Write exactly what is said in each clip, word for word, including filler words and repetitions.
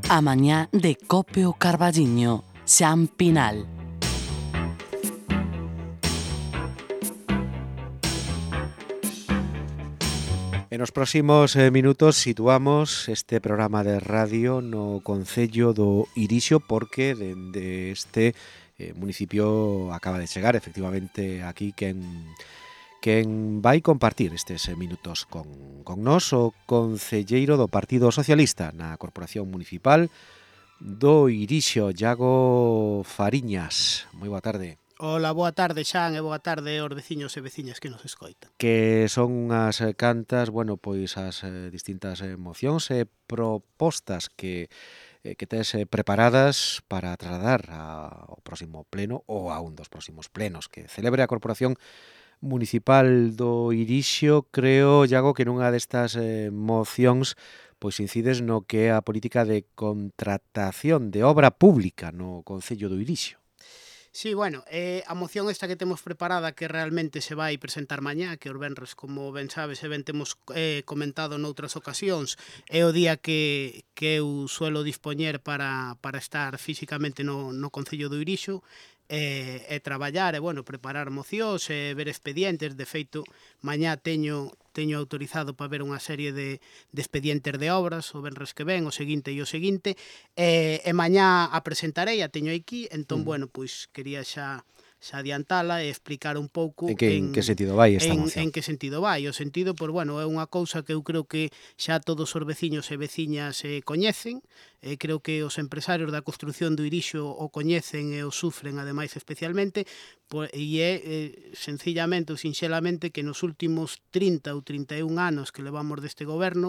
A mañá de Cope o Carballiño, Xan Pinal. En os próximos eh, minutos situamos este programa de radio no concello do Irixo porque dende este eh, municipio acaba de chegar efectivamente aquí quen quen vai compartir estes minutos con, con nós o concelleiro do Partido Socialista na Corporación Municipal do Irixo, Iago Fariñas. Moi boa tarde. Ola, boa tarde, Xan, e boa tarde aos veciños e veciñas que nos escoitan. Que son unhas cantas, bueno, pois as eh, distintas mocións e propostas que eh, que tes eh, preparadas para trasladar ao próximo pleno ou a un dos próximos plenos que celebre a Corporación Municipal do Irixo. Creo, Iago, que nunha destas eh, mocións pois incides no que é a política de contratación de obra pública no concello do Irixo. Sí, bueno, eh, a moción esta que temos preparada que realmente se vai presentar mañá, que os venres, como ben sabes, e ben temos eh, comentado noutras ocasións, é o día que, que eu suelo dispoñer para, para estar físicamente no, no concello do Irixo, e, e traballar, e, bueno, preparar mocións, e ver expedientes. De feito, mañá teño teño autorizado para ver unha serie de, de expedientes de obras, o venres que ven, o seguinte e o seguinte, e, e mañá a presentarei, a teño aquí, entón, mm. bueno, pois quería xa xa adiantala e explicar un pouco en que, en, en que sentido vai esta en, moción. En que sentido vai. O sentido, pois, bueno, é unha cousa que eu creo que xa todos os veciños e veciñas eh, coñecen, e creo que os empresarios da construción do Irixo o coñecen e o sufren, ademais, especialmente, pois, e é eh, sencillamente ou sinxelamente que nos últimos trinta ou trinta e un anos que levamos deste goberno,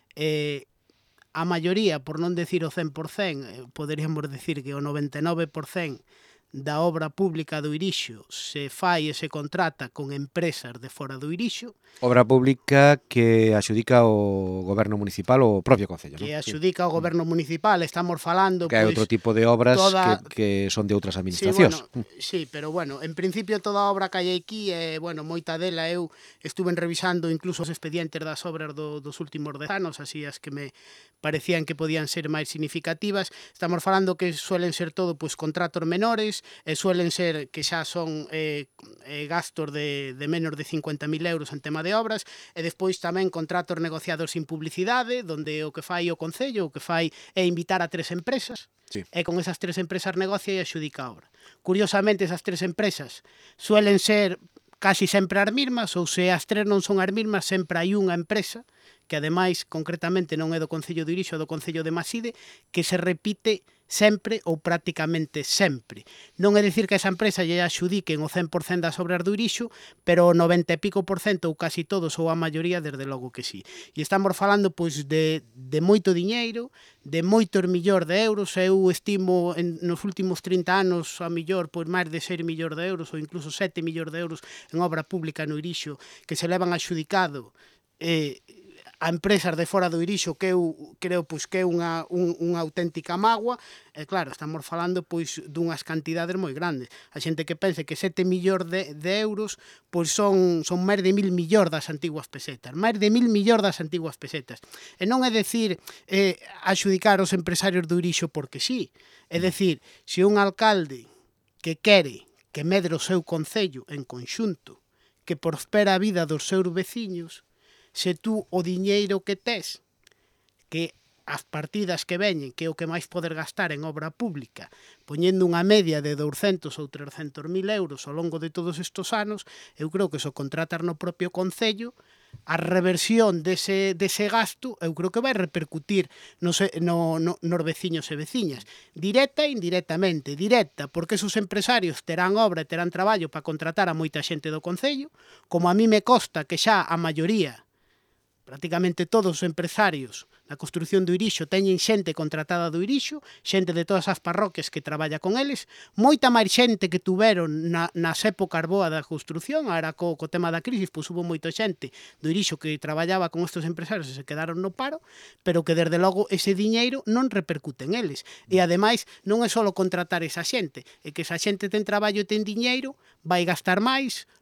eh, a maioría, por non decir o cen por cen, eh, poderíamos decir que o noventa e nove por cen da obra pública do Irixo se fai e se contrata con empresas de fora do Irixo. Obra pública que axudica o goberno municipal ou o propio concello, Que non? axudica Sí. o goberno municipal, estamos falando... Que hai pois, outro tipo de obras toda... que, que son de outras administracións. Sí, bueno, sí, pero bueno, en principio toda a obra que hai aquí, eh, bueno, moita dela eu estuve revisando incluso os expedientes das obras do, dos últimos dez anos, así as que me parecían que podían ser máis significativas. Estamos falando que suelen ser todo pois contratos menores, e suelen ser que xa son eh, eh, gastos de, de menos de cincuenta mil euros en tema de obras, e despois tamén contratos negociados sin publicidade, donde o que fai o concello, o que fai é invitar a tres empresas, sí. E con esas tres empresas negocia e axudica a obra. Curiosamente, esas tres empresas suelen ser casi sempre as mesmas, ou se as tres non son as mesmas, sempre hai unha empresa que ademais, concretamente, non é do concello de Irixo, é do concello de Maside, que se repite sempre ou prácticamente sempre. Non é dicir que esa empresa lle axudiquen o cen por cen das obras do Irixo, pero o noventa e pico por cento ou casi todos ou a maioría, desde logo que sí. E estamos falando pois de, de moito diñeiro, de moitos millóns de euros. Eu estimo en, nos últimos trinta anos a millor pois máis de seis millóns de euros ou incluso sete millóns de euros en obra pública no Irixo que se levan axudicado eh, a empresas de fora do Irixo, que eu creo pois que é unha, un, unha auténtica mágoa. E claro, estamos falando pois dunhas cantidades moi grandes. A xente que pense que sete millóns de, de euros pois son, son máis de mil millóns das antiguas pesetas, máis de mil millóns das antiguas pesetas. E non é decir eh, axudicar os empresarios do Irixo porque sí, é decir, se un alcalde que quere que medre o seu concello en conxunto, que prospera a vida dos seus veciños, se tú o diñeiro que tes, que as partidas que veñen, que é o que máis poder gastar en obra pública, poñendo unha media de douscentos ou trescentos mil euros ao longo de todos estes anos, eu creo que se o contratar no propio concello, a reversión dese, dese gasto, eu creo que vai repercutir nos, no, no, nos veciños e veciñas. Directa e indirectamente. Directa, porque esos empresarios terán obra e terán traballo para contratar a moita xente do concello, como a mí me consta que xa a maioría, prácticamente todos os empresarios na construción do Irixo teñen xente contratada do Irixo, xente de todas as parroquias que traballa con eles, moita máis xente que tuveron na, nas épocas boas da construción. Ahora co, co tema da crisis, pois hubo moita xente do Irixo que traballaba con estes empresarios e se quedaron no paro, pero que desde logo ese diñeiro non repercute en eles. E ademais non é só contratar esa xente, é que esa xente ten traballo e ten diñeiro, vai gastar máis,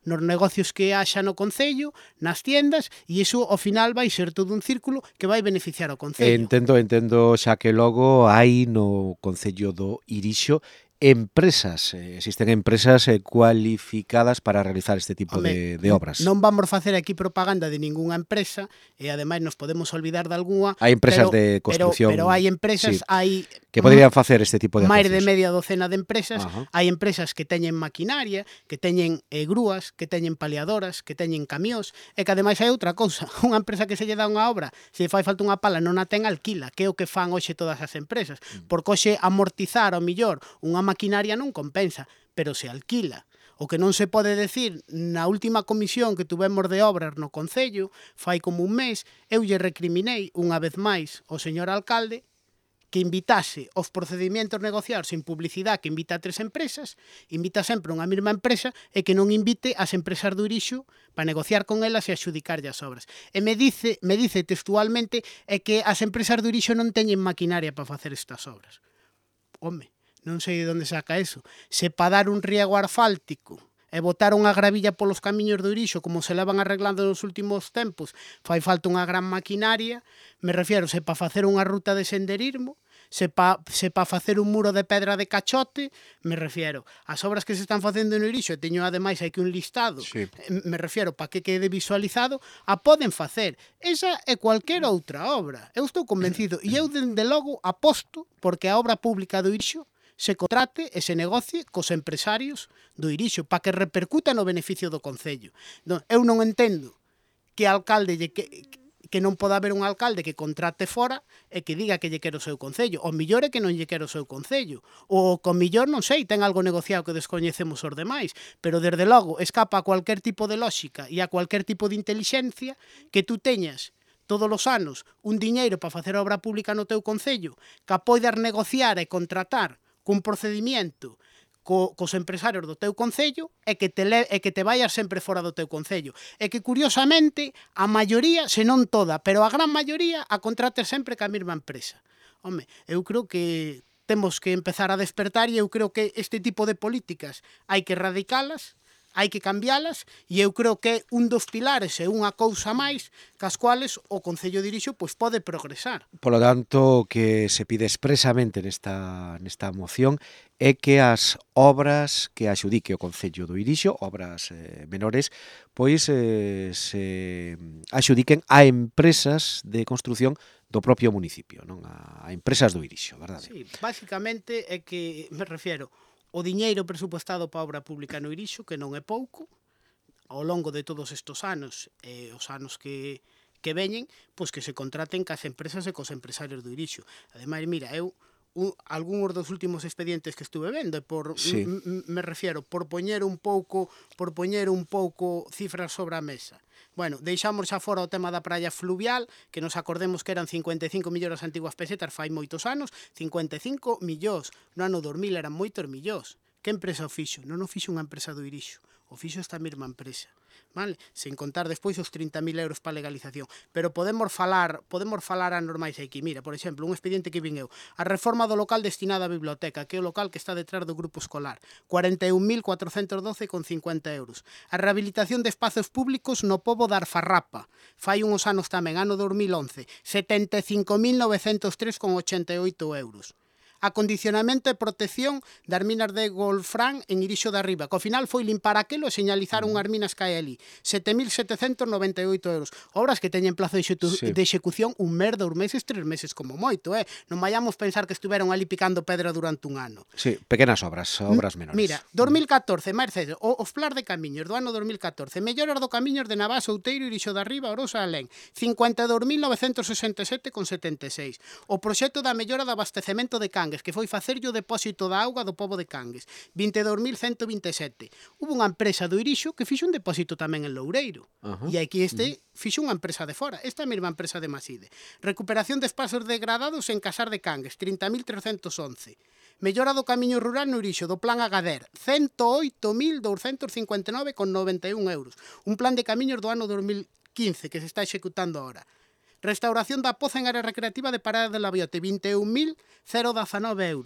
nos negocios que haxa no Concello, nas tiendas, e iso ao final vai ser todo un círculo que vai beneficiar ao Concello. Entendo, entendo, xa que logo hai no Concello do Irixo empresas, eh, existen empresas eh, cualificadas para realizar este tipo Home, de, de obras. Non vamos facer aquí propaganda de ningunha empresa e ademais nos podemos olvidar de algunha. Hai empresas pero, de construcción, Pero, pero hai empresas, sí, hai que poderían facer este tipo de máis de actuacións. media docena de empresas. Ajá. Hai empresas que teñen maquinaria, que teñen eh, grúas, que teñen paliadoras, que teñen camións, e que ademais hai outra cousa. Unha empresa que se lle dá unha obra, se fai falta unha pala non a ten, alquila, que é o que fan hoxe todas as empresas. Porque hoxe amortizar ao millor unha maquinaria non compensa, pero se alquila. O que non se pode decir, na última comisión que tuvemos de obras no Concello, fai como un mes, eu lle recriminei unha vez máis ao señor alcalde que invitase aos procedimentos negociados sin publicidade, que invita a tres empresas, invita sempre unha mesma empresa e que non invite as empresas do Irixo para negociar con elas e adxudicarlle as obras. E me dice, me dice textualmente é que as empresas do Irixo non teñen maquinaria para facer estas obras. Home, non sei de onde saca eso. Se para dar un riego asfáltico e botar unha gravilla polos camiños do Irixo, como se levan arreglando nos últimos tempos, fai falta unha gran maquinaria, me refiero, se para facer unha ruta de senderismo, se pa, se pa facer un muro de pedra de cachote, me refiero, as obras que se están facendo no Irixo, e teño ademais aquí un listado, Sí. me refiero, para que quede visualizado, a poden facer. Esa e cualquier outra obra. Eu estou convencido, e eu, dende logo, aposto porque a obra pública do Irixo se contrate e se negocie cos empresarios do Irixo para que repercuta no beneficio do Concello. Non, eu non entendo que alcalde lle que, que non poda haber un alcalde que contrate fora e que diga que lle quero o seu Concello. O millor é que non lle quero o seu Concello. O co millor, non sei, ten algo negociado que descoñecemos os demais. Pero, desde logo, escapa a cualquier tipo de lógica e a cualquier tipo de inteligencia que tú teñas todos os anos un diñeiro para facer obra pública no teu Concello, que a poidas negociar e contratar cun procedimento co, cos empresarios do teu Concello e que, te le, e que te vayas sempre fora do teu Concello. E que, curiosamente, a maioría, se non toda, pero a gran maioría, a contrates sempre ca mesma empresa. Home, eu creo que temos que empezar a despertar e eu creo que este tipo de políticas hai que erradicalas, hai que cambialas, e eu creo que un dos pilares é unha cousa máis cas cuales o Concello de Irixo pois, pode progresar. Polo tanto, o que se pide expresamente nesta, nesta moción é que as obras que axudique o Concello do Irixo, obras eh, menores, pois eh, se axudiquen a empresas de construción do propio municipio, non a, a empresas do Irixo, verdade? Sí, basicamente é que, me refiero, o diñeiro presupuestado para a obra pública no Irixo, que non é pouco, ao longo de todos estes anos e os anos que, que veñen, pois que se contraten cas empresas e cos empresarios do Irixo. Ademais, mira, eu un, algúns dos últimos expedientes que estuve vendo, por Sí. me refiero, por poñer un pouco, por poñer un pouco cifras sobre a mesa. Bueno, deixamos xa fora o tema da praia fluvial, que nos acordemos que eran cincuenta e cinco millóns as antiguas pesetas fai moitos anos, cincuenta e cinco millóns. No ano dos mil eran moitos millóns. Que empresa o fixo? Non o fixo unha empresa do Irixo, o fixo esta mesma empresa. Vale? Sen contar despois os trinta mil euros para legalización. Pero podemos falar, podemos falar a normais aquí. Mira, por exemplo, un expediente que vin eu. A reforma do local destinado á biblioteca, que é o local que está detrás do grupo escolar. cuarenta e un mil cuatrocentos doce con cincuenta euros. A rehabilitación de espazos públicos no pobo da Arfarrapa. Fai uns anos tamén, ano dos mil once. setenta e cinco mil novecentos tres con ochenta e oito euros. Acondicionamento e protección das minas de Golfrán en Irixo de Arriba, que ao final foi limpar aquelo e señalizar unhas minas que hai ali. sete mil setecentos noventa e oito euros. Obras que teñen plazo de, execu Sí. de execución un mes, dous meses, tres meses como moito, eh? Non vayamos pensar que estuveron ali picando pedra durante un ano. Sí, pequenas obras, obras menores. Mira, dos mil catorce, Mercedes, o, os plans de camiños do ano dos mil catorce, melloras do camiños de Navás, Outeiro, Irixo de Arriba, Orosa, Alén, cincuenta e dous mil novecentos sesenta e sete con setenta e seis. O proxecto da mellora do abastecemento de Cangues, que foi facerlle o depósito da auga do pobo de Cangues, vinte e dous mil cento vinte e sete. Hubo unha empresa do Irixo que fixo un depósito tamén en Loureiro. Ajá. E aquí este fixo unha empresa de fora, esta mesma empresa de Maside. Recuperación de espazos degradados en Casar de Cangues, trinta mil trescentos once. Mellora do camiño rural no Irixo, do plan Agader, cento oito mil douscentos cincuenta e nove con noventa e un euros. Un plan de camiños do ano dos mil quince que se está executando ahora. Restauración da poza en área recreativa de Parada de la Biote, vinte e un mil dezanoveno euros.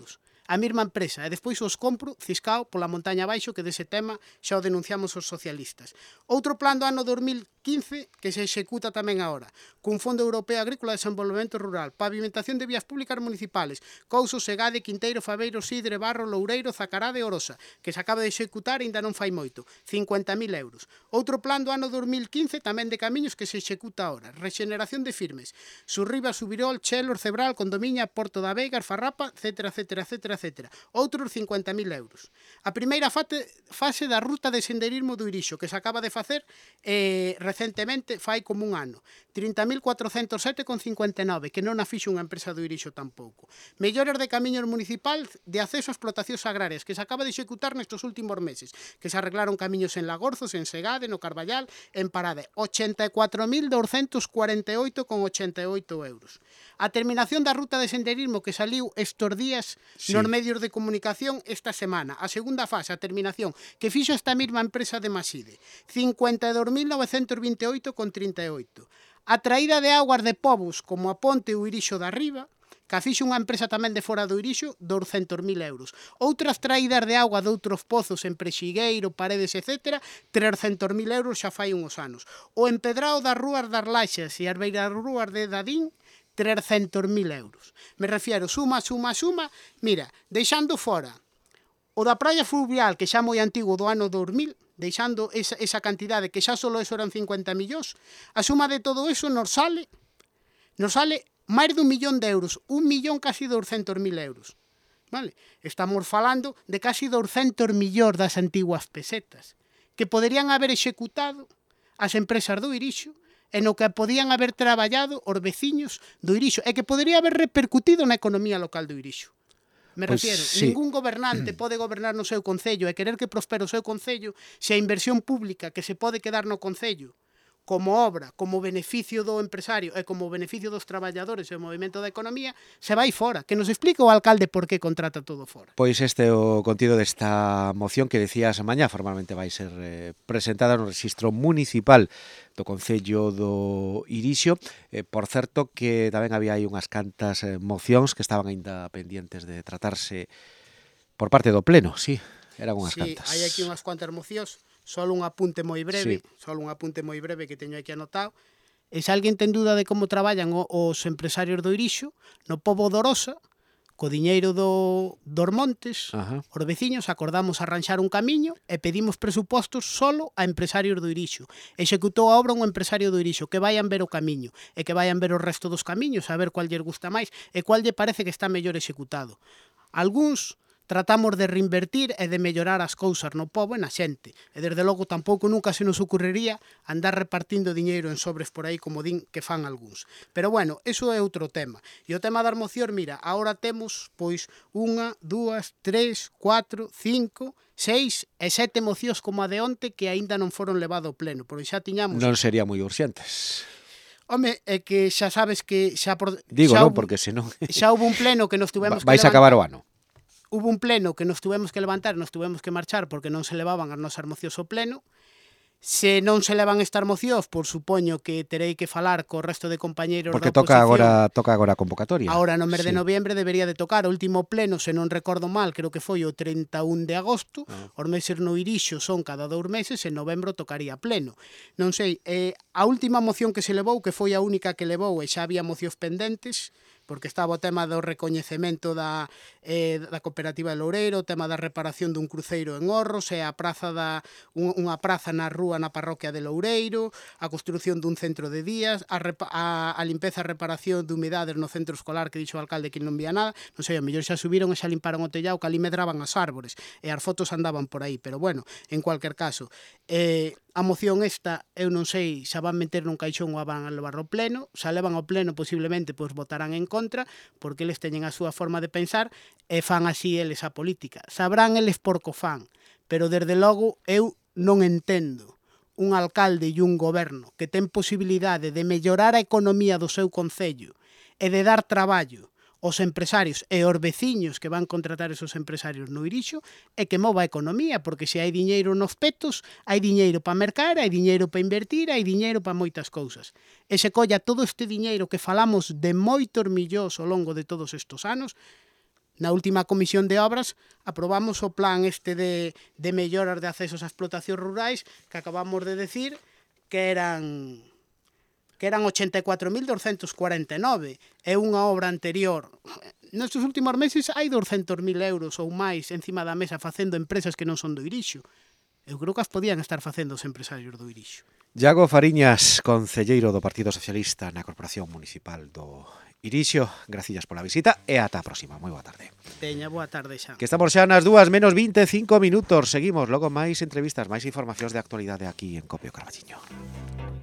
a mesma empresa, e despois os compro ciscao pola montaña abaixo, que dese tema xa o denunciamos os socialistas. Outro plan do ano dos mil quince que se executa tamén agora, cun Fondo Europeo Agrícola de Desenvolvemento Rural, pavimentación de vías públicas municipales, Couso, Segade, Quinteiro, Faveiro, Sidre, Barro, Loureiro, Zacarade e Orosa, que se acaba de executar e ainda non fai moito, cincuenta mil euros. Outro plan do ano dos mil quince tamén de camiños que se executa agora, rexeneración de firmes, Surriba, Subirol, Chelo, Cebral, Condomiña, Porto da Veiga, Farrapa, etcétera, etcétera, etcétera, etcétera. Outros cincuenta mil euros. A primeira fase, fase da ruta de senderismo do Irixo, que se acaba de facer eh, recentemente, fai como un ano. trinta mil cuatrocentos sete con cincuenta e nove, que non a fixo unha empresa do Irixo tampouco. Mellores de camiños municipal de acceso a explotacións agrarias, que se acaba de executar nestes últimos meses, que se arreglaron camiños en Lagorzos, en Segade, no Carballal, en Parade. ochenta e catro mil douscentos cuarenta e oito con ochenta e oito euros. A terminación da ruta de senderismo que saliu estes días sí. nos medios de comunicación esta semana. A segunda fase, a terminación, que fixo esta mesma empresa de Maside. cincuenta e dous mil novecentos vinte e oito con trinta e oito. A traída de augas de povos como a Ponte o Irixo da Riba, que a fixo unha empresa tamén de fora do Irixo, douscentos mil euros. Outras traídas de auga de outros pozos en Prexigueiro, Paredes, etcétera, trescentos mil euros xa fai uns anos. O empedrado das rúas das Laxas e as beiras rúas de Dadín, trescentos mil euros. Me refiero, suma, suma, suma, mira, deixando fora o da praia fluvial, que xa moi antigo do ano dos mil, deixando esa, esa cantidade, que xa solo eso eran cincuenta millóns, a suma de todo eso nos sale, nos sale máis dun millón de euros, un millón casi douscentos mil euros. Vale? Estamos falando de casi douscentos millóns das antiguas pesetas, que poderían haber executado as empresas do Irixo, e no que podían haber traballado os veciños do Irixo, e que podería haber repercutido na economía local do Irixo. Me Pois, refiero, sí. ningún gobernante pode gobernar no seu concello e querer que prospere o seu concello se a inversión pública que se pode quedar no concello como obra, como beneficio do empresario e como beneficio dos traballadores e o movimento da economía, se vai fora. Que nos explique o alcalde por que contrata todo fora. Pois este é o contido desta moción que decías mañá, formalmente vai ser eh, presentada no Rexistro Municipal do Concello do Irixo. Eh, por certo que tamén había aí unhas cantas eh, mocións que estaban aínda pendientes de tratarse por parte do Pleno, sí, eran unhas sí, cantas. Hai aquí unhas cuantas mocións. Só un apunte moi breve, sí. só un apunte moi breve que teño aquí anotado. E se alguén ten dúda de como traballan os empresarios do Irixo, no pobo de Orosa, co diñeiro do, dos montes, Ajá. os veciños acordamos arranxar un camiño e pedimos presupostos solo a empresarios do Irixo. Executou a obra un empresario do Irixo, que vayan ver o camiño e que vayan ver o resto dos camiños, a ver cual lle gusta máis e cual lle parece que está mellor executado. Algúns tratamos de reinvertir e de mellorar as cousas no pobo e na xente. E desde logo tampouco nunca se nos ocurriría andar repartindo diñeiro en sobres por aí como din que fan algúns. Pero bueno, eso é outro tema. E o tema das mocións, mira, agora temos pois unha, dúas, tres, cuatro, cinco, seis e sete mocións como a de onte que aínda non foron levado ao pleno, porque xa tiñamos... Non sería moi urxentes. Home, é que xa sabes que xa por... Digo, xa non, hubo, porque senón... xa hubo un pleno que nos tuvemos que vais a levantar. acabar o ano. Hubo un pleno que nos tuvemos que levantar, nos tuvemos que marchar porque non se levaban as nosas mocións ao pleno. Se non se levan estas mocións, por supoño que terei que falar co resto de compañeiros porque da toca oposición. agora toca agora a convocatoria. Agora no mes sí. de noviembre debería de tocar. O último pleno, se non recordo mal, creo que foi o trinta e un de agosto. Ah. Os meses no Irixo son cada dous meses, en novembro tocaría pleno. Non sei, eh, a última moción que se levou, que foi a única que levou, e xa había mocións pendentes, porque estaba o tema do recoñecemento da, eh, da cooperativa de Loureiro, o tema da reparación dun cruceiro en Orros, e a praza da, un, unha praza na rúa na parroquia de Loureiro, a construción dun centro de días, a, repa, a, a limpeza e reparación de humidades no centro escolar que dixo o alcalde que non vía nada. Non sei, a mellor xa subiron e xa limparon o tellado, que ali medraban as árbores, e as fotos andaban por aí, pero bueno, en cualquier caso, eh, a moción esta, eu non sei se van meter nun caixón ou a van a levar ao pleno. Se a levan ao pleno, posiblemente, pois votarán en contra, porque eles teñen a súa forma de pensar e fan así eles a política. Sabrán eles por co fan, pero desde logo eu non entendo un alcalde e un goberno que ten posibilidade de mellorar a economía do seu concello e de dar traballo os empresarios e os veciños que van contratar esos empresarios no Irixo e que mova a economía, porque se hai diñeiro nos petos, hai diñeiro para mercar, hai diñeiro para invertir, hai diñeiro para moitas cousas. E se colla todo este diñeiro que falamos de moitos millóns ao longo de todos estes anos, na última comisión de obras aprobamos o plan este de, de melloras de accesos a explotacións rurais que acabamos de decir que eran que eran ochenta e catro mil doscientos cuarenta e nove. É unha obra anterior. Nestes últimos meses hai douscentos mil euros ou máis encima da mesa facendo empresas que non son do Irixo. Eu creo que as podían estar facendo os empresarios do Irixo. Iago Fariñas, concelleiro do Partido Socialista na Corporación Municipal do Irixo, gracillas pola visita e ata a próxima. Moi boa tarde. Teña, boa tarde xa. Que estamos xa nas dúas menos vinte e cinco minutos. Seguimos logo máis entrevistas, máis informacións de actualidade aquí en Copio Carballiño.